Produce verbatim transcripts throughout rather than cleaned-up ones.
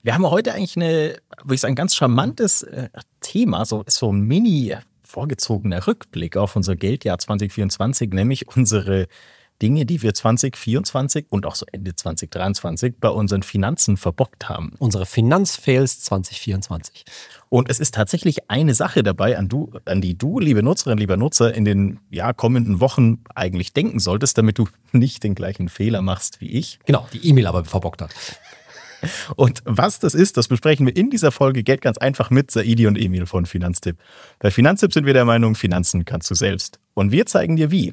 Wir haben heute eigentlich eine, würde ich sagen, ganz charmantes äh, Thema, so, so ein mini vorgezogener Rückblick auf unser Geldjahr zwanzig vierundzwanzig, nämlich unsere Dinge, die wir zwanzig vierundzwanzig und auch so Ende zwanzig dreiundzwanzig bei unseren Finanzen verbockt haben. Unsere Finanzfails zwanzig vierundzwanzig. Und es ist tatsächlich eine Sache dabei, an, du, an die du, liebe Nutzerin, lieber Nutzer, in den ja, kommenden Wochen eigentlich denken solltest, damit du nicht den gleichen Fehler machst wie ich. Genau, die E-Mail aber verbockt hat. Und was das ist, das besprechen wir in dieser Folge Geld ganz einfach mit Saidi und Emil von Finanztipp. Bei Finanztipp sind wir der Meinung, Finanzen kannst du selbst. Und wir zeigen dir wie.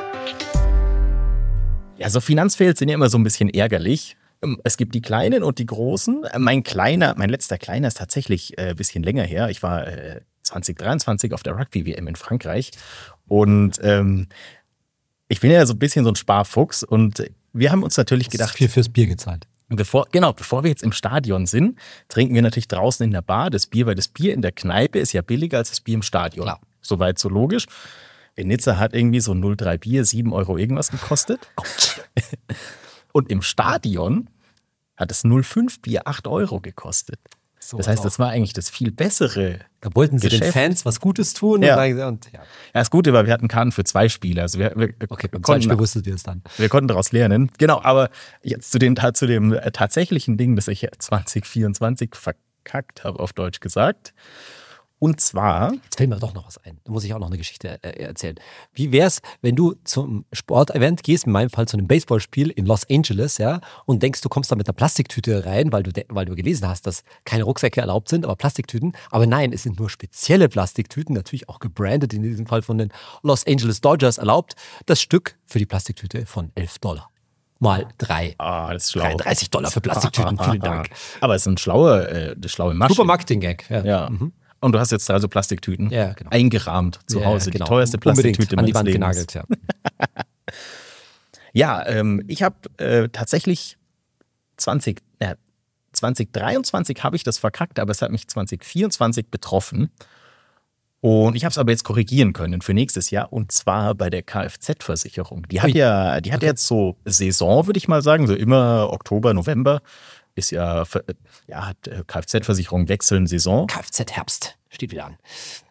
Ja, so Finanzfails sind ja immer so ein bisschen ärgerlich. Es gibt die kleinen und die großen. Mein kleiner, mein letzter kleiner ist tatsächlich ein äh, bisschen länger her. Ich war äh, zwanzig dreiundzwanzig auf der Rugby-W M in Frankreich. Und ähm, ich bin ja so ein bisschen so ein Sparfuchs. Und wir haben uns natürlich gedacht... Viel fürs Bier gezahlt. Bevor, genau, bevor wir jetzt im Stadion sind, trinken wir natürlich draußen in der Bar das Bier, weil das Bier in der Kneipe ist ja billiger als das Bier im Stadion. Klar. Soweit so logisch. In Nizza hat irgendwie so null Komma drei Bier sieben Euro irgendwas gekostet. Und im Stadion hat das null Komma fünf Bier acht Euro gekostet. So, das heißt, das war eigentlich das viel bessere Da wollten sie Geschäft. den Fans was Gutes tun. Ja. Und, und, ja. Ja, das Gute war, wir hatten Karten für zwei Spiele. Also wir, wir, Okay, beim zweiten konnten, Spiel wusstet ihr es dann. wir konnten daraus lernen. Genau, aber jetzt zu dem, zu dem äh, tatsächlichen Ding, das ich zwanzig vierundzwanzig verkackt habe, auf Deutsch gesagt. Und zwar... Jetzt fällt mir doch noch was ein. Da muss ich auch noch eine Geschichte äh, erzählen. Wie wär's, wenn du zum Sportevent gehst, in meinem Fall zu einem Baseballspiel in Los Angeles, ja, und denkst, du kommst da mit einer Plastiktüte rein, weil du, weil du gelesen hast, dass keine Rucksäcke erlaubt sind, aber Plastiktüten. Aber nein, es sind nur spezielle Plastiktüten, natürlich auch gebrandet, in diesem Fall von den Los Angeles Dodgers erlaubt. Das Stück für die Plastiktüte von elf Dollar. Mal drei. Ah, das ist schlau. dreiunddreißig Dollar für Plastiktüten, vielen Dank. Aber es ist ein schlauer, äh, das schlaue Masche. Super Marketing-Gag. Ja. Ja. Mhm. Und du hast jetzt also Plastiktüten Ja, genau. eingerahmt zu Ja, Hause. genau. Die teuerste Unbedingt Plastiktüte an die meines Wand Lebens. genagelt, ja. Ja, ähm, ich habe äh, tatsächlich zwanzig, äh, zwanzig dreiundzwanzig habe ich das verkackt, aber es hat mich zwanzig vierundzwanzig betroffen. Und ich habe es aber jetzt korrigieren können für nächstes Jahr, und zwar bei der Kfz-Versicherung. Die hat Ui. ja, die hat Okay. jetzt so Saison, würde ich mal sagen, so immer Oktober, November ist ja, ja hat äh, Kfz-Versicherung wechseln Saison. Kfz-Herbst steht wieder an.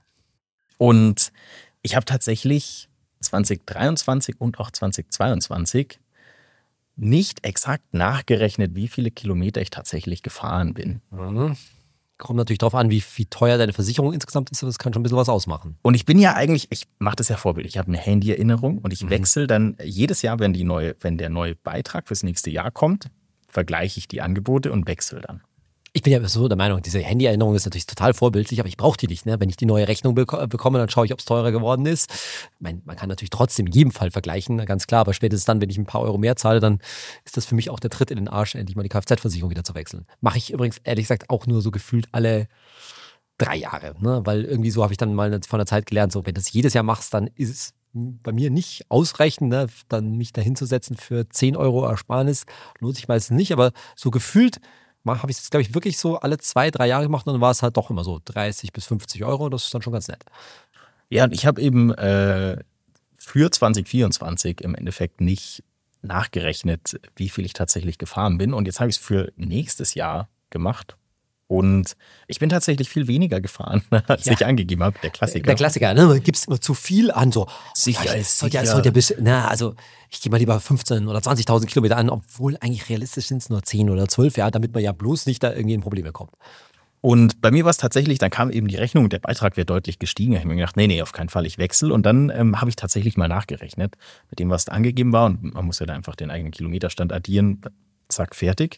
Und ich habe tatsächlich zwanzig dreiundzwanzig und auch zwanzig zweiundzwanzig nicht exakt nachgerechnet, wie viele Kilometer ich tatsächlich gefahren bin. Mhm. Kommt natürlich darauf an, wie, wie teuer deine Versicherung insgesamt ist, aber das kann schon ein bisschen was ausmachen. Und ich bin ja eigentlich, ich mache das ja vorbildlich, ich habe eine Handy-Erinnerung und ich Mhm. wechsle dann jedes Jahr, wenn, die neue, wenn der neue Beitrag fürs nächste Jahr kommt, vergleiche ich die Angebote und wechsle dann. Ich bin ja so der Meinung, diese Handy-Erinnerung ist natürlich total vorbildlich, aber ich brauche die nicht. Ne? Wenn ich die neue Rechnung bek- bekomme, dann schaue ich, ob es teurer geworden ist. Ich mein, man kann natürlich trotzdem in jedem Fall vergleichen, ganz klar, aber spätestens dann, wenn ich ein paar Euro mehr zahle, dann ist das für mich auch der Tritt in den Arsch, endlich mal die Kfz-Versicherung wieder zu wechseln. Mache ich übrigens, ehrlich gesagt, auch nur so gefühlt alle drei Jahre. Ne? Weil irgendwie so habe ich dann mal von der Zeit gelernt, so wenn du das jedes Jahr machst, dann ist es bei mir nicht ausreichend, ne? Dann mich da hinzusetzen für zehn Euro Ersparnis, lohnt sich meistens nicht, aber so gefühlt habe ich es, glaube ich, wirklich so alle zwei, drei Jahre gemacht und dann war es halt doch immer so dreißig bis fünfzig Euro. Das ist dann schon ganz nett. Ja, und ich habe eben äh, für zwanzig vierundzwanzig im Endeffekt nicht nachgerechnet, wie viel ich tatsächlich gefahren bin. Und jetzt habe ich es für nächstes Jahr gemacht. Und ich bin tatsächlich viel weniger gefahren, als Ja. ich angegeben habe. Der Klassiker. Der Klassiker, ne? Man gibt es immer zu viel an. So, Sicher ja, ist sollte, ja, sicher. sollte ja bis, na, also ich gehe mal lieber fünfzehn oder zwanzigtausend Kilometer an, obwohl eigentlich realistisch sind es nur zehn oder zwölf, ja, damit man ja bloß nicht da irgendwie in Probleme kommt. Und bei mir war es tatsächlich, dann kam eben die Rechnung und der Beitrag wäre deutlich gestiegen. Ich habe mir gedacht, nee, nee, auf keinen Fall, ich wechsle. Und dann ähm, habe ich tatsächlich mal nachgerechnet mit dem, was da angegeben war. Und man muss ja da einfach den eigenen Kilometerstand addieren. Zack, fertig.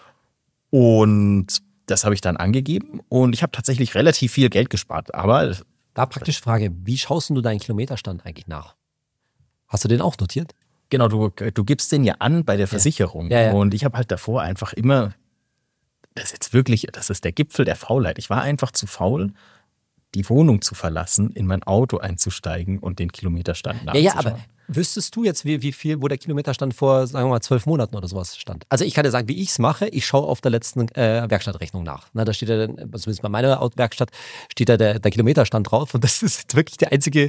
Und das habe ich dann angegeben. Und ich habe tatsächlich relativ viel Geld gespart. Aber Da praktisch Frage, wie schaust du deinen Kilometerstand eigentlich nach? Hast du den auch notiert? genau, du, du gibst den ja an bei der Versicherung. Ja, ja. Und ich habe halt davor einfach immer, das ist jetzt wirklich, das ist der Gipfel der Faulheit. Ich war einfach zu faul, die Wohnung zu verlassen, in mein Auto einzusteigen und den Kilometerstand Ja, ja, nachzuschauen. aber wüsstest du jetzt, wie, wie viel, wo der Kilometerstand vor, sagen wir mal, zwölf Monaten oder sowas stand? Also ich kann dir sagen, wie ich es mache, ich schaue auf der letzten äh, Werkstattrechnung nach. Na, da steht ja dann, zumindest bei meiner Werkstatt, steht da der, der Kilometerstand drauf und das ist wirklich der einzige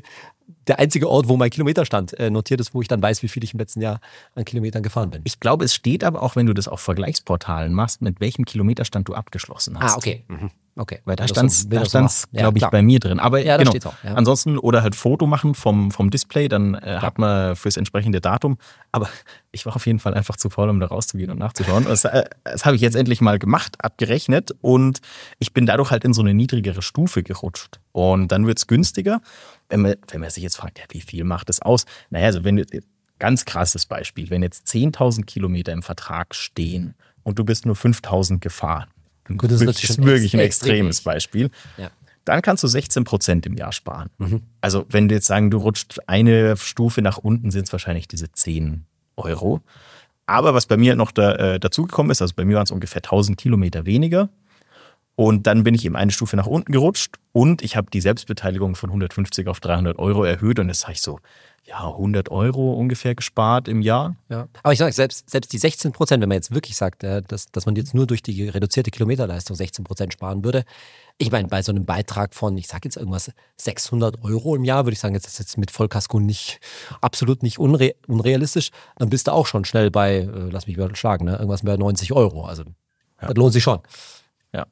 der einzige Ort, wo mein Kilometerstand äh, notiert ist, wo ich dann weiß, wie viel ich im letzten Jahr an Kilometern gefahren bin. Ich glaube, es steht aber auch, wenn du das auf Vergleichsportalen machst, mit welchem Kilometerstand du abgeschlossen hast. Ah, okay. Mhm. Okay. Weil da Das stand so- es, will da das so stand's, machen. Ja, glaube ich, klar. bei mir drin. Aber Ja, da genau. steht's auch, ja. Ansonsten, oder halt Foto machen vom, vom Display, dann äh, hat man fürs entsprechende Datum. Aber ich war auf jeden Fall einfach zu faul, um da rauszugehen und nachzuschauen. Das, äh, das habe ich jetzt endlich mal gemacht, abgerechnet und ich bin dadurch halt in so eine niedrigere Stufe gerutscht. Und dann wird es günstiger. Wenn man, wenn man sich jetzt fragt, ja, wie viel macht das aus? Naja, also wenn du, ganz krasses Beispiel, wenn jetzt zehntausend Kilometer im Vertrag stehen und du bist nur fünftausend gefahren, Gut, das ist das natürlich ist schon wirklich ein ex- extremes extrem. Beispiel, Ja. dann kannst du sechzehn Prozent im Jahr sparen. Also wenn du jetzt sagen, du rutscht eine Stufe nach unten, sind es wahrscheinlich diese zehn Euro. Aber was bei mir noch da, äh, dazugekommen ist, also bei mir waren es ungefähr tausend Kilometer weniger. Und dann bin ich eben eine Stufe nach unten gerutscht und ich habe die Selbstbeteiligung von hundertfünfzig auf dreihundert Euro erhöht und jetzt habe ich so, ja, hundert Euro ungefähr gespart im Jahr. Ja. Aber ich sage, selbst, selbst die sechzehn Prozent, wenn man jetzt wirklich sagt, äh, dass, dass man jetzt nur durch die reduzierte Kilometerleistung sechzehn Prozent sparen würde, ich meine, bei so einem Beitrag von, ich sage jetzt irgendwas, sechshundert Euro im Jahr, würde ich sagen, jetzt ist jetzt mit Vollkasko nicht, absolut nicht unre unrealistisch, dann bist du auch schon schnell bei, äh, lass mich überschlagen, ne, irgendwas bei neunzig Euro. Also, Ja. das lohnt sich schon. Ja.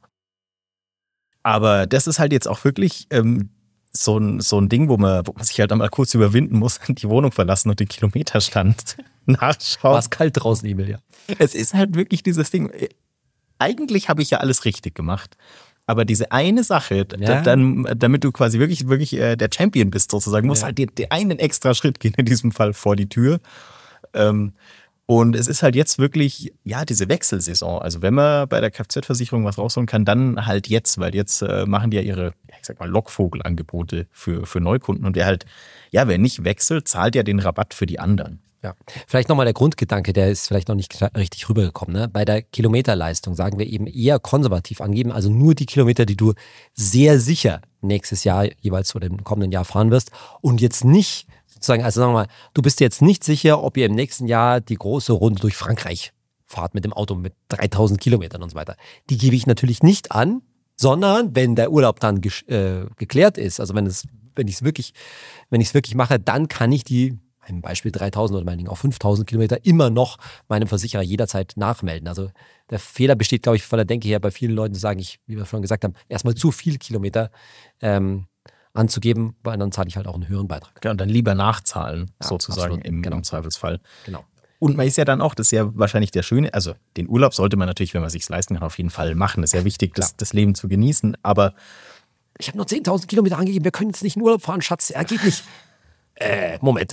Aber das ist halt jetzt auch wirklich ähm, so, ein, so ein Ding, wo man, wo man sich halt einmal kurz überwinden muss, die Wohnung verlassen und den Kilometerstand nachschauen. War es kalt draußen, Emil, ja. Es ist halt wirklich dieses Ding. Eigentlich habe ich ja alles richtig gemacht. Aber diese eine Sache, d- Ja. dann, damit du quasi wirklich, wirklich äh, der Champion bist, sozusagen, musst Ja. halt den, den einen extra Schritt gehen, in diesem Fall vor die Tür. Ähm, und es ist halt jetzt wirklich, ja, diese Wechselsaison. Also wenn man bei der Kfz-Versicherung was rausholen kann, dann halt jetzt, weil jetzt äh, machen die ja ihre, ja, ich sag mal, Lockvogelangebote für, für Neukunden. Und wer halt, ja, wer nicht wechselt, zahlt ja den Rabatt für die anderen. Ja. Vielleicht nochmal der Grundgedanke, der ist vielleicht noch nicht klar- richtig rübergekommen. Ne? Bei der Kilometerleistung sagen wir eben eher konservativ angeben, also nur die Kilometer, die du sehr sicher nächstes Jahr jeweils oder im kommenden Jahr fahren wirst und jetzt nicht sozusagen, also sagen wir mal, du bist dir jetzt nicht sicher, ob ihr im nächsten Jahr die große Runde durch Frankreich fahrt mit dem Auto mit dreitausend Kilometern und so weiter. Die gebe ich natürlich nicht an, sondern wenn der Urlaub dann gesch- äh, geklärt ist, also wenn es, wenn ich es wirklich, wenn ich es wirklich mache, dann kann ich die im Beispiel dreitausend oder meinetwegen auch fünftausend Kilometer immer noch meinem Versicherer jederzeit nachmelden. Also der Fehler besteht, glaube ich, von der Denke her bei vielen Leuten, die sagen, ich, wie wir vorhin gesagt haben, erstmal zu viel Kilometer ähm, anzugeben, weil dann zahle ich halt auch einen höheren Beitrag. Ja, und dann lieber nachzahlen, Ja, sozusagen, absolut, im, genau. im Zweifelsfall. Genau. Und man ist ja dann auch, das ist ja wahrscheinlich der Schöne, also den Urlaub sollte man natürlich, wenn man sich leisten kann, auf jeden Fall machen. Das ist ja wichtig, das, das Leben zu genießen. Aber Ich habe nur zehntausend Kilometer angegeben, wir können jetzt nicht in Urlaub fahren, Schatz, er geht nicht. äh, Moment.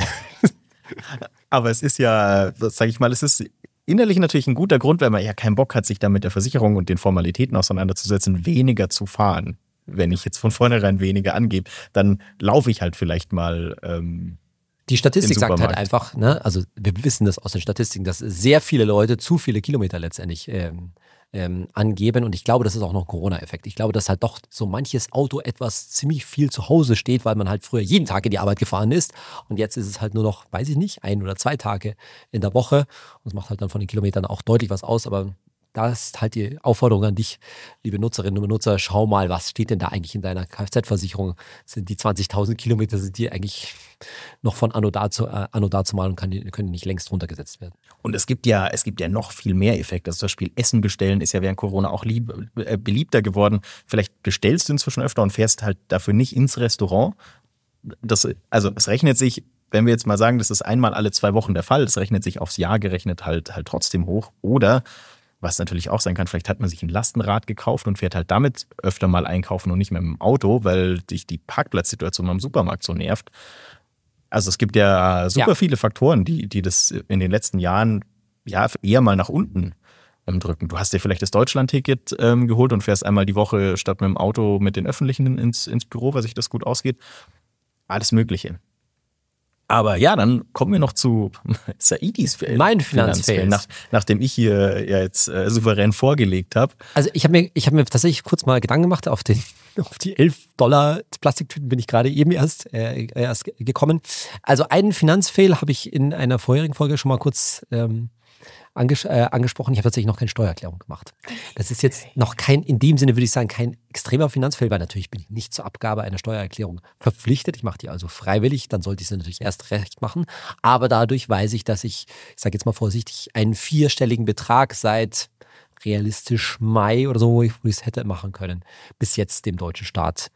Aber es ist ja, sage ich mal, es ist innerlich natürlich ein guter Grund, weil man ja keinen Bock hat, sich da mit der Versicherung und den Formalitäten auseinanderzusetzen, weniger zu fahren. Wenn ich jetzt von vornherein weniger angebe, dann laufe ich halt vielleicht mal. Ähm, Die Statistik Im sagt halt Supermarkt. einfach, ne, also wir wissen das aus den Statistiken, dass sehr viele Leute zu viele Kilometer letztendlich ähm, ähm, angeben und ich glaube, das ist auch noch ein Corona-Effekt. Ich glaube, dass halt doch so manches Auto etwas ziemlich viel zu Hause steht, weil man halt früher jeden Tag in die Arbeit gefahren ist und jetzt ist es halt nur noch, weiß ich nicht, ein oder zwei Tage in der Woche und es macht halt dann von den Kilometern auch deutlich was aus, aber da ist halt die Aufforderung an dich, liebe Nutzerinnen und Nutzer, schau mal, was steht denn da eigentlich in deiner Kfz-Versicherung? Sind die zwanzigtausend Kilometer, sind die eigentlich noch von Anno dazu, äh, Anno dazu mal und kann die, können die nicht längst runtergesetzt werden? Und es gibt ja, es gibt ja noch viel mehr Effekte. Also zum Beispiel Essen bestellen ist ja während Corona auch lieb, äh, beliebter geworden. Vielleicht bestellst du inzwischen öfter und fährst halt dafür nicht ins Restaurant. Das, also es rechnet sich, wenn wir jetzt mal sagen, das ist einmal alle zwei Wochen der Fall, das rechnet sich aufs Jahr gerechnet halt, halt trotzdem hoch. Oder was natürlich auch sein kann, vielleicht hat man sich ein Lastenrad gekauft und fährt halt damit öfter mal einkaufen und nicht mehr mit dem Auto, weil dich die Parkplatzsituation am Supermarkt so nervt. Also es gibt ja super Ja. viele Faktoren, die, die das in den letzten Jahren ja eher mal nach unten ähm, drücken. Du hast dir vielleicht das Deutschland-Ticket ähm, geholt und fährst einmal die Woche statt mit dem Auto mit den Öffentlichen ins, ins Büro, weil sich das gut ausgeht. Alles Mögliche. Aber ja, dann kommen wir noch zu Saidis Mein Finanzfails. Nach, nachdem ich hier ja jetzt äh, souverän vorgelegt habe. Also ich habe mir, ich hab mir tatsächlich kurz mal Gedanken gemacht, auf, den, auf die elf Dollar Plastiktüten bin ich gerade eben erst, äh, erst gekommen. Also einen Finanzfail habe ich in einer vorherigen Folge schon mal kurz ähm, anges äh, angesprochen. Ich habe tatsächlich noch keine Steuererklärung gemacht. Das ist jetzt noch kein, in dem Sinne würde ich sagen, kein extremer Finanzfall, weil natürlich bin ich nicht zur Abgabe einer Steuererklärung verpflichtet. Ich mache die also freiwillig, dann sollte ich sie natürlich erst recht machen. Aber dadurch weiß ich, dass ich, ich sage jetzt mal vorsichtig, einen vierstelligen Betrag seit realistisch Mai oder so, wo ich es hätte machen können, bis jetzt dem deutschen Staat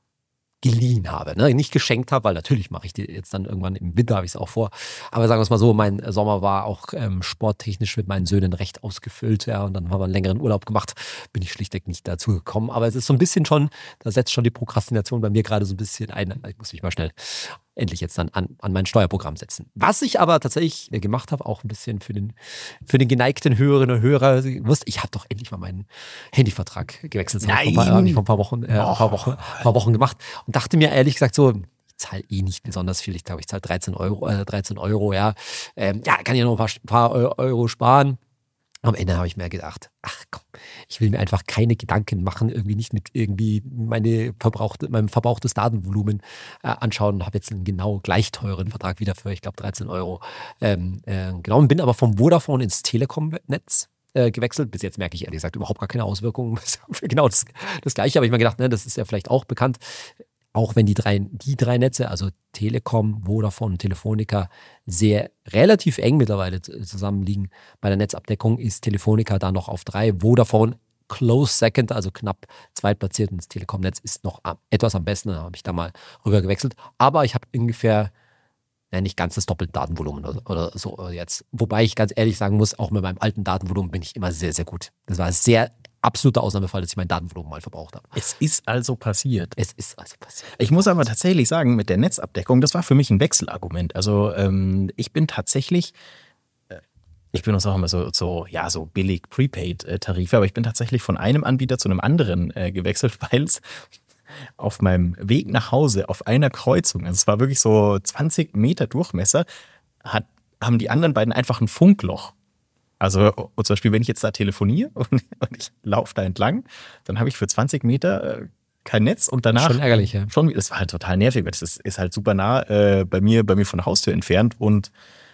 geliehen habe, ne? Nicht geschenkt habe, weil natürlich mache ich die jetzt dann irgendwann im Winter, habe ich es auch vor. Aber sagen wir es mal so, mein Sommer war auch ähm, sporttechnisch mit meinen Söhnen recht ausgefüllt, ja, und dann haben wir einen längeren Urlaub gemacht, bin ich schlichtweg nicht dazu gekommen. Aber es ist so ein bisschen schon, da setzt schon die Prokrastination bei mir gerade so ein bisschen ein. Ich muss mich mal schnell endlich jetzt dann an, an mein Steuerprogramm setzen. Was ich aber tatsächlich gemacht habe, auch ein bisschen für den, für den geneigten Hörerinnen und Hörer, ich habe doch endlich mal meinen Handyvertrag gewechselt. Das habe ich vor ein paar, vor ein paar Wochen, äh, ein paar Wochen, ein paar Wochen gemacht und dachte mir ehrlich gesagt so, ich zahle eh nicht besonders viel. Ich glaube, ich zahle dreizehn Euro, äh, dreizehn Euro, ja. Ähm, ja, kann ja noch ein paar, paar Euro sparen. Am Ende habe ich mir gedacht, ach komm, ich will mir einfach keine Gedanken machen, irgendwie nicht mit irgendwie meine verbrauchte, mein verbrauchtes Datenvolumen äh, anschauen und habe jetzt einen genau gleich teuren Vertrag wieder für, ich glaube, dreizehn Euro ähm, äh, genommen. Bin aber vom Vodafone ins Telekom-Netz äh, gewechselt. Bis jetzt merke ich ehrlich gesagt überhaupt gar keine Auswirkungen für genau das, das Gleiche. Aber ich habe mir gedacht, ne, das ist ja vielleicht auch bekannt. Auch wenn die drei, die drei Netze, also Telekom, Vodafone und Telefonica, sehr relativ eng mittlerweile zusammenliegen bei der Netzabdeckung, ist Telefonica da noch auf drei. Vodafone close second, also knapp zweitplatziert, und das Telekom-Netz ist noch etwas am besten. Da habe ich da mal rüber gewechselt. Aber ich habe ungefähr ja, nicht ganz das doppelte Datenvolumen oder, oder so jetzt. Wobei ich ganz ehrlich sagen muss, auch mit meinem alten Datenvolumen bin ich immer sehr, sehr gut. Das war sehr absoluter Ausnahmefall, dass ich mein Datenvolumen mal verbraucht habe. Es ist also passiert. Es ist also passiert. Ich muss aber tatsächlich sagen, mit der Netzabdeckung, das war für mich ein Wechselargument. Also ähm, ich bin tatsächlich, äh, ich benutze auch immer so, so, ja, so billig Prepaid-Tarife, aber ich bin tatsächlich von einem Anbieter zu einem anderen äh, gewechselt, weil es auf meinem Weg nach Hause auf einer Kreuzung, also es war wirklich so zwanzig Meter Durchmesser, hat, haben die anderen beiden einfach ein Funkloch. Also zum Beispiel, wenn ich jetzt da telefoniere und, und ich laufe da entlang, dann habe ich für zwanzig Meter äh, kein Netz und danach schon ärgerlich, ja. Schon, das war halt total nervig, weil das ist, ist halt super nah äh, bei mir, bei mir von der Haustür entfernt, und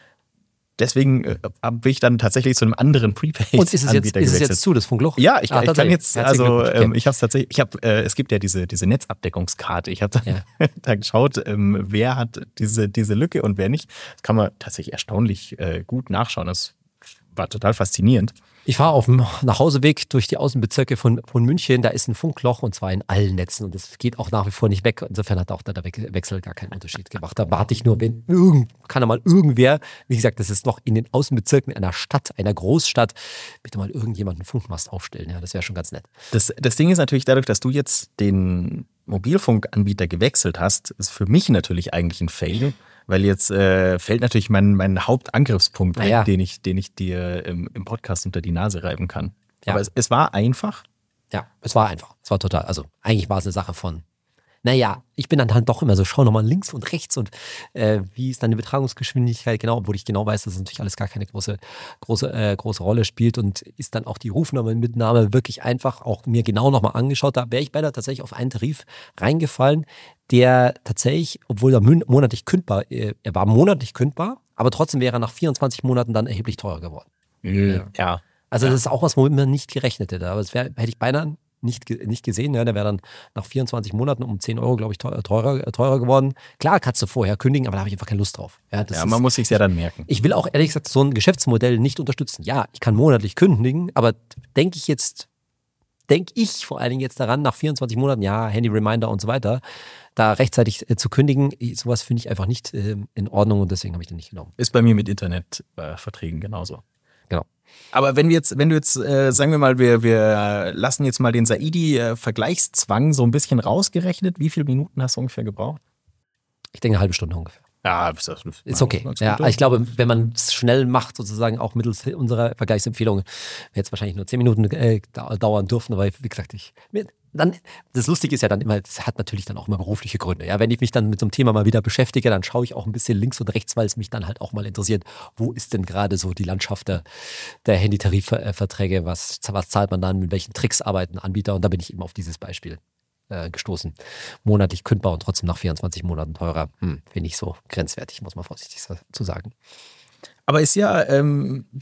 deswegen äh, bin ich dann tatsächlich zu einem anderen Prepaid-Anbieter Und ist es jetzt, ist es jetzt zu, das Funkloch? Ja, ich, ah, ich kann jetzt, also okay. ähm, ich habe es tatsächlich, ich habe, äh, es gibt ja diese, diese Netzabdeckungskarte. Ich habe da, ja. da geschaut, ähm, wer hat diese, diese Lücke und wer nicht. Das kann man tatsächlich erstaunlich äh, gut nachschauen. Das war total faszinierend. Ich fahre auf dem Nachhauseweg durch die Außenbezirke von, von München. Da ist ein Funkloch, und zwar in allen Netzen. Und das geht auch nach wie vor nicht weg. Insofern hat auch da der Wechsel gar keinen Unterschied gemacht. Da warte ich nur, wenn irgend, kann da mal irgendwer, wie gesagt, das ist noch in den Außenbezirken einer Stadt, einer Großstadt, bitte mal irgendjemand einen Funkmast aufstellen. Ja, das wäre schon ganz nett. Das, das Ding ist natürlich, dadurch, dass du jetzt den Mobilfunkanbieter gewechselt hast, ist für mich natürlich eigentlich ein Fail. Weil jetzt äh, fällt natürlich mein, mein Hauptangriffspunkt weg, ja. den ich, den ich dir im, im Podcast unter die Nase reiben kann. Ja. Aber es, es war einfach. Ja, es war einfach. Es war total, also eigentlich war es eine Sache von, naja, ich bin dann halt doch immer so, schau nochmal links und rechts und äh, wie ist dann die Übertragungsgeschwindigkeit, genau, obwohl ich genau weiß, dass es natürlich alles gar keine große, große, äh, große Rolle spielt, und ist dann auch die Rufnummer-Mitnahme wirklich einfach auch mir genau nochmal angeschaut. Da wäre ich beinahe tatsächlich auf einen Tarif reingefallen, der tatsächlich, obwohl er monatlich kündbar, äh, er war monatlich kündbar, aber trotzdem wäre er nach vierundzwanzig Monaten dann erheblich teurer geworden. Ja. ja. Also ja. das ist auch was, womit man nicht gerechnet hätte. Aber das wär, hätte ich beinahe nicht, nicht gesehen. Ja, der wäre dann nach vierundzwanzig Monaten um zehn Euro, glaube ich, teurer, teurer geworden. Klar, kannst du vorher kündigen, aber da habe ich einfach keine Lust drauf. Ja, das ja ist, man muss sich ja dann merken. Ich will auch ehrlich gesagt so ein Geschäftsmodell nicht unterstützen. Ja, ich kann monatlich kündigen, aber denke ich jetzt, denke ich vor allen Dingen jetzt daran, nach vierundzwanzig Monaten, ja, Handy-Reminder und so weiter, da rechtzeitig äh, zu kündigen, sowas finde ich einfach nicht äh, in Ordnung, und deswegen habe ich den nicht genommen. Ist bei mir mit Internetverträgen äh, genauso. Genau. Aber wenn wir jetzt, wenn du jetzt, äh, sagen wir mal, wir, wir lassen jetzt mal den Saidi-Vergleichszwang so ein bisschen rausgerechnet, wie viele Minuten hast du ungefähr gebraucht? Ich denke eine halbe Stunde ungefähr. Ja, das ist, ist okay. Ja, ich glaube, wenn man es schnell macht, sozusagen auch mittels unserer Vergleichsempfehlung, wird es wahrscheinlich nur zehn Minuten äh, dauern dürfen, aber wie gesagt, ich, dann, das Lustige ist ja dann immer, das hat natürlich dann auch immer berufliche Gründe. Ja, wenn ich mich dann mit so einem Thema mal wieder beschäftige, dann schaue ich auch ein bisschen links und rechts, weil es mich dann halt auch mal interessiert, wo ist denn gerade so die Landschaft der, der Handytarifverträge, was, was zahlt man dann, mit welchen Tricks arbeiten Anbieter, und da bin ich eben auf dieses Beispiel gestoßen. Monatlich kündbar und trotzdem nach vierundzwanzig Monaten teurer. Hm, finde ich so grenzwertig, muss man vorsichtig zu sagen. Aber ist ja ähm,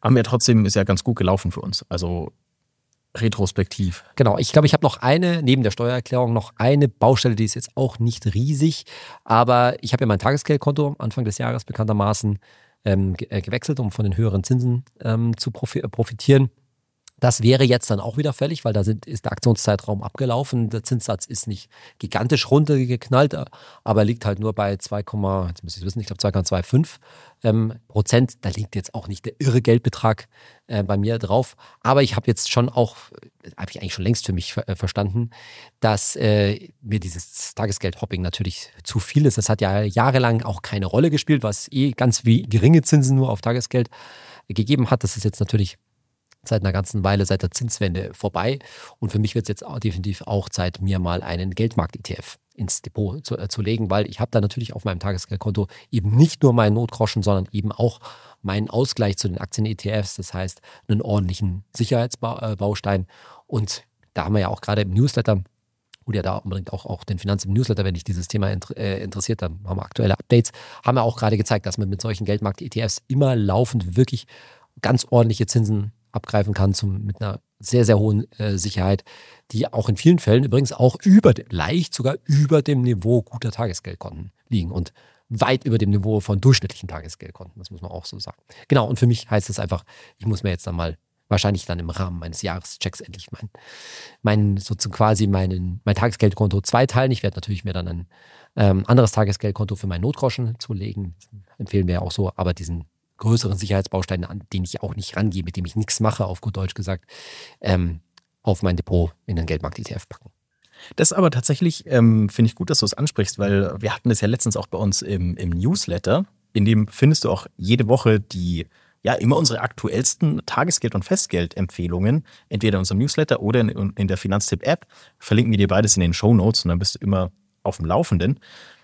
haben wir trotzdem, ist ja ganz gut gelaufen für uns. Also retrospektiv. Genau, ich glaube, ich habe noch eine, neben der Steuererklärung, noch eine Baustelle, die ist jetzt auch nicht riesig, aber ich habe ja mein Tagesgeldkonto Anfang des Jahres bekanntermaßen ähm, ge- äh, gewechselt, um von den höheren Zinsen ähm, zu profi- äh, profitieren. Das wäre jetzt dann auch wieder fällig, weil da sind, ist der Aktionszeitraum abgelaufen. Der Zinssatz ist nicht gigantisch runtergeknallt, aber liegt halt nur bei zwei, jetzt muss ich wissen, ich glaube zwei Komma fünfundzwanzig ähm, Prozent. Da liegt jetzt auch nicht der irre Geldbetrag äh, bei mir drauf. Aber ich habe jetzt schon auch, habe ich eigentlich schon längst für mich ver- äh, verstanden, dass äh, mir dieses Tagesgeldhopping natürlich zu viel ist. Das hat ja jahrelang auch keine Rolle gespielt, was eh ganz wie geringe Zinsen nur auf Tagesgeld gegeben hat. Das ist jetzt natürlich seit einer ganzen Weile, seit der Zinswende vorbei. Und für mich wird es jetzt auch definitiv auch Zeit, mir mal einen Geldmarkt-E T F ins Depot zu, äh, zu legen, weil ich habe da natürlich auf meinem Tagesgeldkonto eben nicht nur meinen Notgroschen, sondern eben auch meinen Ausgleich zu den Aktien-E T Fs, das heißt einen ordentlichen Sicherheitsbaustein. Und da haben wir ja auch gerade im Newsletter, und ja da unbedingt auch, auch den Finanz im Newsletter, wenn dich dieses Thema inter, äh, interessiert, dann haben wir aktuelle Updates, haben wir auch gerade gezeigt, dass man mit solchen Geldmarkt-E T Fs immer laufend wirklich ganz ordentliche Zinsen abgreifen kann zum, mit einer sehr, sehr hohen äh, Sicherheit, die auch in vielen Fällen übrigens auch über, leicht sogar über dem Niveau guter Tagesgeldkonten liegen und weit über dem Niveau von durchschnittlichen Tagesgeldkonten, das muss man auch so sagen. Genau, und für mich heißt es einfach, ich muss mir jetzt dann mal, wahrscheinlich dann im Rahmen meines Jahreschecks endlich mein, mein sozusagen quasi meinen, mein Tagesgeldkonto zweiteilen. Ich werde natürlich mir dann ein ähm, anderes Tagesgeldkonto für meinen Notgroschen zulegen, das empfehlen wir ja auch so, aber diesen größeren Sicherheitsbaustein, an den ich auch nicht rangehe, mit dem ich nichts mache, auf gut Deutsch gesagt, ähm, auf mein Depot in den Geldmarkt-E T F packen. Das ist aber tatsächlich, ähm, finde ich gut, dass du es ansprichst, weil wir hatten das ja letztens auch bei uns im, im Newsletter, in dem findest du auch jede Woche die, ja, immer unsere aktuellsten Tagesgeld- und Festgeldempfehlungen, entweder in unserem Newsletter oder in, in der Finanztipp-App. Verlinken wir dir beides in den Shownotes und dann bist du immer auf dem Laufenden.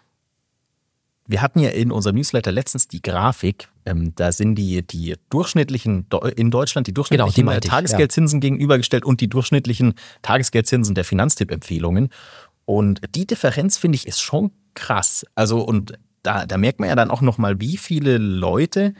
Wir hatten ja in unserem Newsletter letztens die Grafik, ähm, da sind die, die durchschnittlichen, in Deutschland die durchschnittlichen genau, die Tagesgeldzinsen ja. gegenübergestellt und die durchschnittlichen Tagesgeldzinsen der Finanztipp-Empfehlungen. Und die Differenz, finde ich, ist schon krass. Also, und da, da merkt man ja dann auch nochmal, wie viele Leute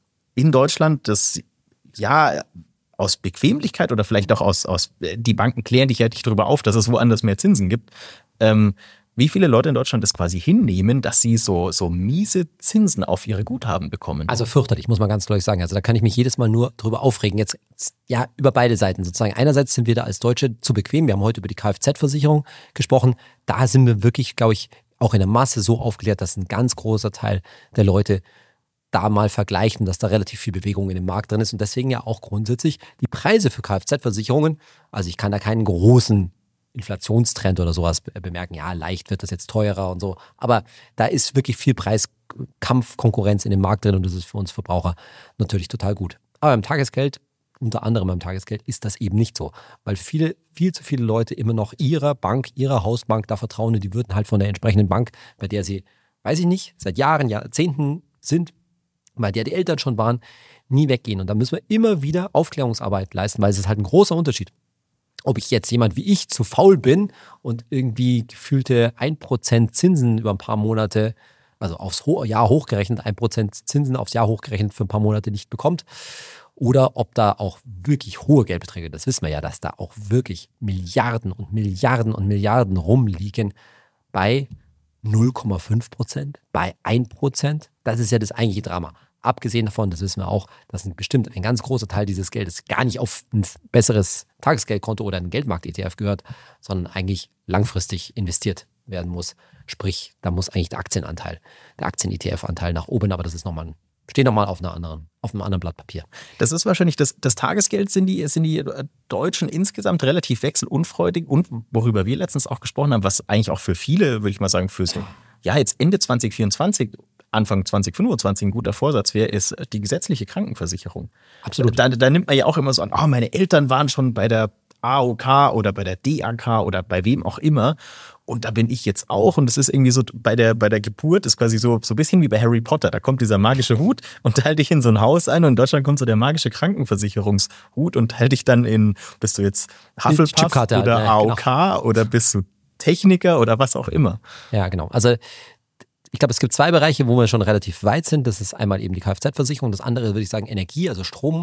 in Deutschland das, ja, aus Bequemlichkeit oder vielleicht auch aus, aus die Banken klären dich ja nicht darüber auf, dass es woanders mehr Zinsen gibt, ähm, wie viele Leute in Deutschland das quasi hinnehmen, dass sie so, so miese Zinsen auf ihre Guthaben bekommen. Also fürchterlich, muss man ganz deutlich sagen. Also da kann ich mich jedes Mal nur drüber aufregen. Jetzt, ja, über beide Seiten sozusagen. Einerseits sind wir da als Deutsche zu bequem. Wir haben heute über die Kfz-Versicherung gesprochen. Da sind wir wirklich, glaube ich, auch in der Masse so aufgeklärt, dass ein ganz großer Teil der Leute da mal vergleichen, dass da relativ viel Bewegung in dem Markt drin ist. Und deswegen ja auch grundsätzlich die Preise für Kfz-Versicherungen. Also ich kann da keinen großen Inflationstrend oder sowas bemerken, ja, leicht wird das jetzt teurer und so. Aber da ist wirklich viel Preiskampf, Konkurrenz in dem Markt drin und das ist für uns Verbraucher natürlich total gut. Aber im Tagesgeld, unter anderem beim Tagesgeld, ist das eben nicht so. Weil viele, viel zu viele Leute immer noch ihrer Bank, ihrer Hausbank da vertrauen und die würden halt von der entsprechenden Bank, bei der sie, weiß ich nicht, seit Jahren, Jahrzehnten sind, bei der die Eltern schon waren, nie weggehen. Und da müssen wir immer wieder Aufklärungsarbeit leisten, weil es ist halt ein großer Unterschied. Ob ich jetzt jemand wie ich zu faul bin und irgendwie gefühlte ein Prozent Zinsen über ein paar Monate, also aufs Jahr hochgerechnet, ein Prozent Zinsen aufs Jahr hochgerechnet für ein paar Monate nicht bekommt, oder ob da auch wirklich hohe Geldbeträge, das wissen wir ja, dass da auch wirklich Milliarden und Milliarden und Milliarden rumliegen bei null Komma fünf Prozent, bei ein Prozent. Das ist ja das eigentliche Drama. Abgesehen davon, das wissen wir auch, dass ein bestimmt ein ganz großer Teil dieses Geldes gar nicht auf ein besseres Tagesgeldkonto oder einen Geldmarkt-E T F gehört, sondern eigentlich langfristig investiert werden muss. Sprich, da muss eigentlich der Aktienanteil, der Aktien-E T F-Anteil nach oben, aber das ist nochmal, steht nochmal auf einer anderen, auf einem anderen Blatt Papier. Das ist wahrscheinlich, das, das Tagesgeld sind die, sind die Deutschen insgesamt relativ wechselunfreudig und worüber wir letztens auch gesprochen haben, was eigentlich auch für viele, würde ich mal sagen, für so, ja, jetzt Ende zwanzig vierundzwanzig, Anfang zwanzig fünfundzwanzig ein guter Vorsatz wäre, ist die gesetzliche Krankenversicherung. Absolut. Da, da nimmt man ja auch immer so an, oh, meine Eltern waren schon bei der A O K oder bei der D A K oder bei wem auch immer und da bin ich jetzt auch und das ist irgendwie so, bei der, bei der Geburt ist quasi so, so ein bisschen wie bei Harry Potter, da kommt dieser magische Hut und teilt dich in so ein Haus ein und in Deutschland kommt so der magische Krankenversicherungshut und teilt dich dann in, bist du jetzt Hufflepuff oder halt, ne? A O K genau. Oder bist du Techniker oder was auch immer. Ja, genau. Also ich glaube, es gibt zwei Bereiche, wo wir schon relativ weit sind. Das ist einmal eben die Kfz-Versicherung. Das andere würde ich sagen Energie, also Strom,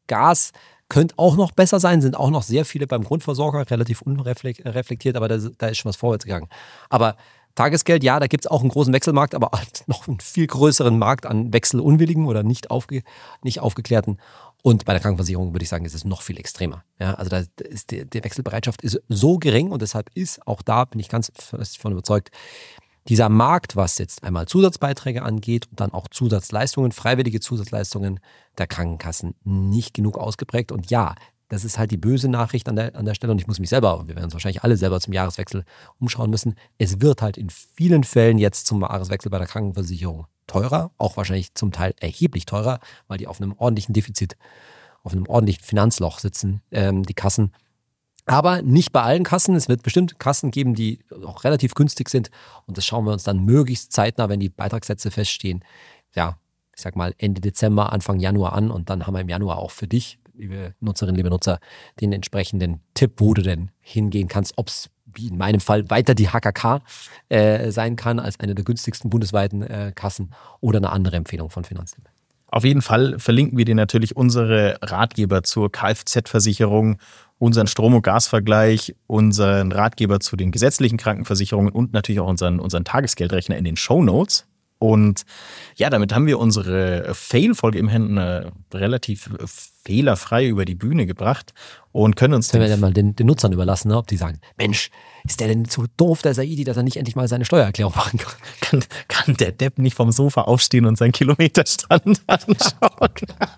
Gas könnte auch noch besser sein, sind auch noch sehr viele beim Grundversorger relativ unreflektiert, aber da, da ist schon was vorwärts gegangen. Aber Tagesgeld, ja, da gibt es auch einen großen Wechselmarkt, aber halt noch einen viel größeren Markt an Wechselunwilligen oder nicht, aufge, nicht aufgeklärten. Und bei der Krankenversicherung würde ich sagen, ist es noch viel extremer. Ja, also da ist die, die Wechselbereitschaft ist so gering und deshalb ist auch da, bin ich ganz davon überzeugt, dieser Markt, was jetzt einmal Zusatzbeiträge angeht und dann auch Zusatzleistungen, freiwillige Zusatzleistungen der Krankenkassen nicht genug ausgeprägt. Und ja, das ist halt die böse Nachricht an der, an der Stelle und ich muss mich selber, wir werden uns wahrscheinlich alle selber zum Jahreswechsel umschauen müssen. Es wird halt in vielen Fällen jetzt zum Jahreswechsel bei der Krankenversicherung teurer, auch wahrscheinlich zum Teil erheblich teurer, weil die auf einem ordentlichen Defizit, auf einem ordentlichen Finanzloch sitzen, ähm, die Kassen. Aber nicht bei allen Kassen. Es wird bestimmt Kassen geben, die auch relativ günstig sind und das schauen wir uns dann möglichst zeitnah, wenn die Beitragssätze feststehen, ja, ich sag mal Ende Dezember, Anfang Januar an und dann haben wir im Januar auch für dich, liebe Nutzerinnen, liebe Nutzer, den entsprechenden Tipp, wo du denn hingehen kannst, ob es wie in meinem Fall weiter die H K K äh, sein kann als eine der günstigsten bundesweiten äh, Kassen oder eine andere Empfehlung von Finanztipp. Auf jeden Fall verlinken wir dir natürlich unsere Ratgeber zur Kfz-Versicherung, unseren Strom- und Gasvergleich, unseren Ratgeber zu den gesetzlichen Krankenversicherungen und natürlich auch unseren, unseren Tagesgeldrechner in den Shownotes. Und ja, damit haben wir unsere Fail-Folge immerhin äh, relativ fehlerfrei über die Bühne gebracht und können uns... Können wir dann mal den, den Nutzern überlassen, ne? Ob die sagen, Mensch, ist der denn so doof, der Saidi, dass er nicht endlich mal seine Steuererklärung machen kann? Kann, kann der Depp nicht vom Sofa aufstehen und seinen Kilometerstand anschauen?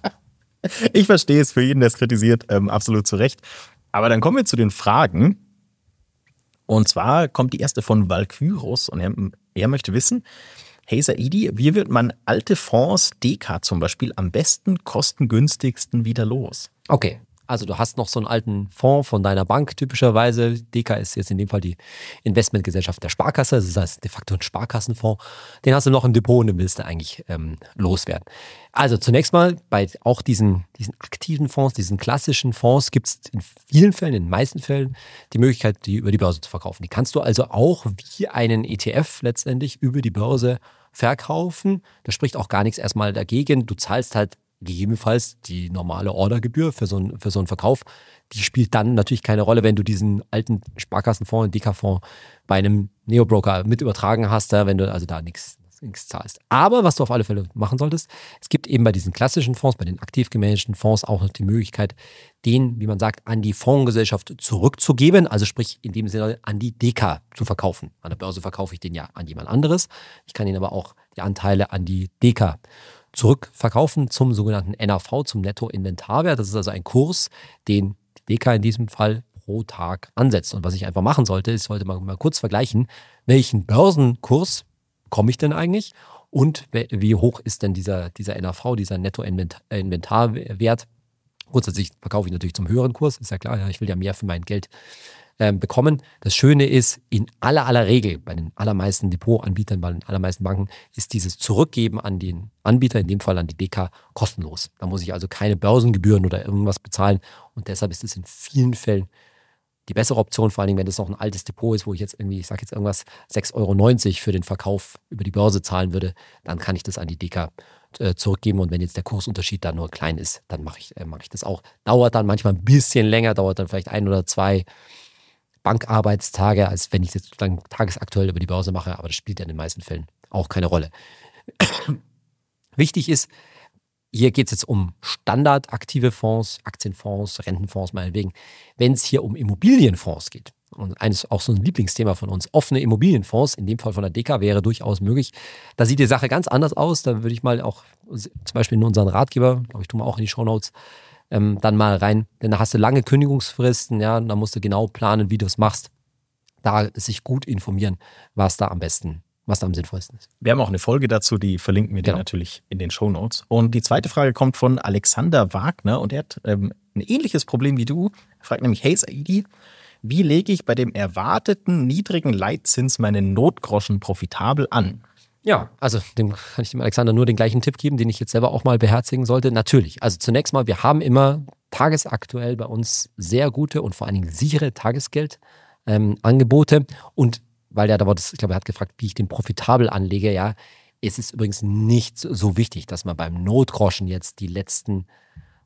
Ich verstehe es für jeden, der es kritisiert, ähm, absolut zu Recht. Aber dann kommen wir zu den Fragen. Und zwar kommt die erste von Valkyros und er, er möchte wissen... Hey Saidi, wie wird man alte Fonds, D K zum Beispiel, am besten kostengünstigsten wieder los? Okay, also du hast noch so einen alten Fonds von deiner Bank typischerweise. D K ist jetzt in dem Fall die Investmentgesellschaft der Sparkasse, das heißt de facto ein Sparkassenfonds. Den hast du noch im Depot und den willst du eigentlich ähm, loswerden. Also zunächst mal, bei auch diesen, diesen aktiven Fonds, diesen klassischen Fonds gibt es in vielen Fällen, in den meisten Fällen, die Möglichkeit, die über die Börse zu verkaufen. Die kannst du also auch wie einen E T F letztendlich über die Börse verkaufen. Da spricht auch gar nichts erstmal dagegen. Du zahlst halt gegebenenfalls die normale Ordergebühr für so einen, für so einen Verkauf. Die spielt dann natürlich keine Rolle, wenn du diesen alten Sparkassenfonds, D K-Fonds bei einem Neobroker mit übertragen hast, wenn du also da nichts nichts zahlst. Aber was du auf alle Fälle machen solltest, es gibt eben bei diesen klassischen Fonds, bei den aktiv gemanagten Fonds auch noch die Möglichkeit, den, wie man sagt, an die Fondsgesellschaft zurückzugeben, also sprich in dem Sinne an die D K zu verkaufen. An der Börse verkaufe ich den ja an jemand anderes. Ich kann ihn aber auch die Anteile an die D K zurückverkaufen zum sogenannten N A V, zum Nettoinventarwert. Das ist also ein Kurs, den die D K in diesem Fall pro Tag ansetzt. Und was ich einfach machen sollte, ist, sollte man mal kurz vergleichen, welchen Börsenkurs komme ich denn eigentlich und wie hoch ist denn dieser, dieser N A V, dieser Nettoinventarwert? Grundsätzlich verkaufe ich natürlich zum höheren Kurs, ist ja klar, ja, ich will ja mehr für mein Geld ähm, bekommen. Das Schöne ist, in aller aller Regel, bei den allermeisten Depotanbietern, bei den allermeisten Banken, ist dieses Zurückgeben an den Anbieter, in dem Fall an die D K, kostenlos. Da muss ich also keine Börsengebühren oder irgendwas bezahlen und deshalb ist es in vielen Fällen die bessere Option, vor allem wenn das noch ein altes Depot ist, wo ich jetzt irgendwie, ich sage jetzt irgendwas, sechs Euro neunzig für den Verkauf über die Börse zahlen würde, dann kann ich das an die D K äh, zurückgeben und wenn jetzt der Kursunterschied da nur klein ist, dann mache ich, äh, mache ich das auch. Dauert dann manchmal ein bisschen länger, dauert dann vielleicht ein oder zwei Bankarbeitstage, als wenn ich es jetzt dann tagesaktuell über die Börse mache, aber das spielt ja in den meisten Fällen auch keine Rolle. Wichtig ist, hier geht es jetzt um standardaktive Fonds, Aktienfonds, Rentenfonds meinetwegen. Wenn es hier um Immobilienfonds geht, und eines auch so ein Lieblingsthema von uns, offene Immobilienfonds, in dem Fall von der D K, wäre durchaus möglich. Da sieht die Sache ganz anders aus. Da würde ich mal auch zum Beispiel in unseren Ratgeber, glaube ich, tun wir auch in die Shownotes, ähm, dann mal rein. Denn da hast du lange Kündigungsfristen, ja, und da musst du genau planen, wie du es machst. Da sich gut informieren, was da am besten was da am sinnvollsten ist. Wir haben auch eine Folge dazu, die verlinken wir dir genau. natürlich in den Shownotes. Und die zweite Frage kommt von Alexander Wagner und er hat ähm, ein ähnliches Problem wie du. Er fragt nämlich, hey Saidi, wie lege ich bei dem erwarteten niedrigen Leitzins meinen Notgroschen profitabel an? Ja, also dem kann ich dem Alexander nur den gleichen Tipp geben, den ich jetzt selber auch mal beherzigen sollte. Natürlich, also zunächst mal, wir haben immer tagesaktuell bei uns sehr gute und vor allen Dingen sichere Tagesgeldangebote ähm, und weil der da war, das, ich glaube, er hat gefragt, wie ich den profitabel anlege. Ja, es ist übrigens nicht so wichtig, dass man beim Notgroschen jetzt die letzten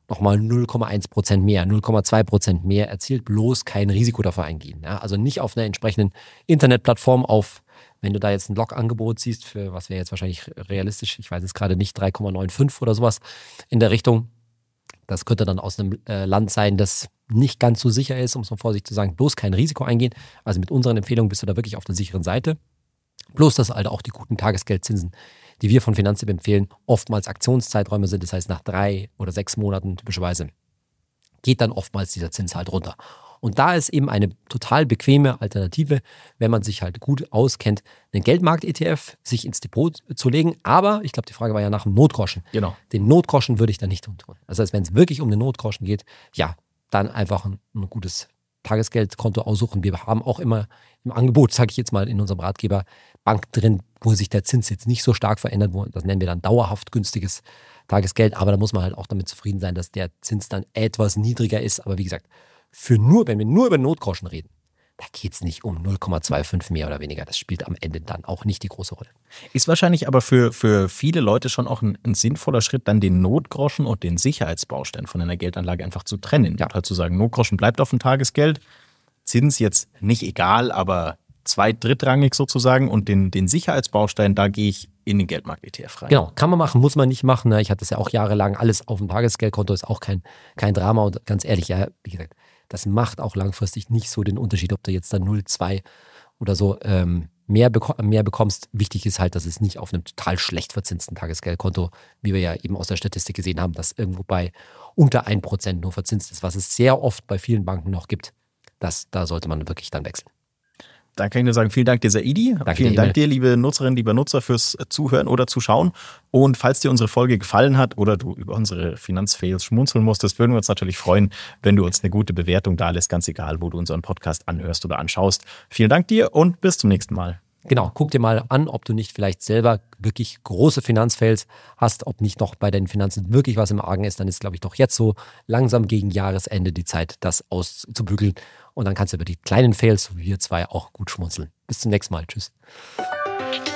nochmal null Komma eins Prozent mehr, null Komma zwei Prozent mehr erzielt, bloß kein Risiko dafür eingehen. Ja? Also nicht auf einer entsprechenden Internetplattform auf, wenn du da jetzt ein Log-Angebot siehst, für was wäre jetzt wahrscheinlich realistisch, ich weiß jetzt gerade nicht, drei Komma fünfundneunzig oder sowas in der Richtung. Das könnte dann aus einem äh, Land sein, das nicht ganz so sicher ist, um es mal vorsichtig zu sagen, bloß kein Risiko eingehen. Also mit unseren Empfehlungen bist du da wirklich auf der sicheren Seite. Bloß, dass halt auch die guten Tagesgeldzinsen, die wir von Finanztipp empfehlen, oftmals Aktionszeiträume sind. Das heißt, nach drei oder sechs Monaten typischerweise geht dann oftmals dieser Zins halt runter. Und da ist eben eine total bequeme Alternative, wenn man sich halt gut auskennt, einen Geldmarkt-E T F sich ins Depot zu legen. Aber ich glaube, die Frage war ja nach dem Notgroschen. Genau. Den Notgroschen würde ich da nicht tun. Das heißt, wenn es wirklich um den Notgroschen geht, ja, dann einfach ein, ein gutes Tagesgeldkonto aussuchen. Wir haben auch immer im Angebot, sage ich jetzt mal, in unserem Ratgeber Bank drin, wo sich der Zins jetzt nicht so stark verändert. Wo, das nennen wir dann dauerhaft günstiges Tagesgeld. Aber da muss man halt auch damit zufrieden sein, dass der Zins dann etwas niedriger ist. Aber wie gesagt, für nur, wenn wir nur über Notgroschen reden, da geht es nicht um null Komma fünfundzwanzig mehr oder weniger. Das spielt am Ende dann auch nicht die große Rolle. Ist wahrscheinlich aber für, für viele Leute schon auch ein, ein sinnvoller Schritt, dann den Notgroschen und den Sicherheitsbaustein von einer Geldanlage einfach zu trennen. Ja. Und halt zu sagen, Notgroschen bleibt auf dem Tagesgeld, Zins jetzt nicht egal, aber zweit-, drittrangig sozusagen, und den, den Sicherheitsbaustein, da gehe ich in den Geldmarkt-E T F rein. Genau, kann man machen, muss man nicht machen. Ich hatte das ja auch jahrelang, alles auf dem Tagesgeldkonto ist auch kein, kein Drama. Und ganz ehrlich, ja, wie gesagt, das macht auch langfristig nicht so den Unterschied, ob du jetzt dann null Komma zwei oder so ähm, mehr, beko- mehr bekommst. Wichtig ist halt, dass es nicht auf einem total schlecht verzinsten Tagesgeldkonto, wie wir ja eben aus der Statistik gesehen haben, das irgendwo bei unter ein Prozent nur verzinst ist, was es sehr oft bei vielen Banken noch gibt. Das, da sollte man wirklich dann wechseln. Da kann ich nur sagen, vielen Dank dir, Saidi. Danke vielen dir, Dank dir, liebe Nutzerinnen, lieber Nutzer, fürs Zuhören oder Zuschauen. Und falls dir unsere Folge gefallen hat oder du über unsere Finanzfails schmunzeln musstest, würden wir uns natürlich freuen, wenn du uns eine gute Bewertung da lässt, ganz egal, wo du unseren Podcast anhörst oder anschaust. Vielen Dank dir und bis zum nächsten Mal. Genau, guck dir mal an, ob du nicht vielleicht selber wirklich große Finanzfails hast, ob nicht noch bei deinen Finanzen wirklich was im Argen ist. Dann ist, glaube ich, doch jetzt so langsam gegen Jahresende die Zeit, das auszubügeln. Und dann kannst du über die kleinen Fails, so wie wir zwei, auch gut schmunzeln. Bis zum nächsten Mal. Tschüss.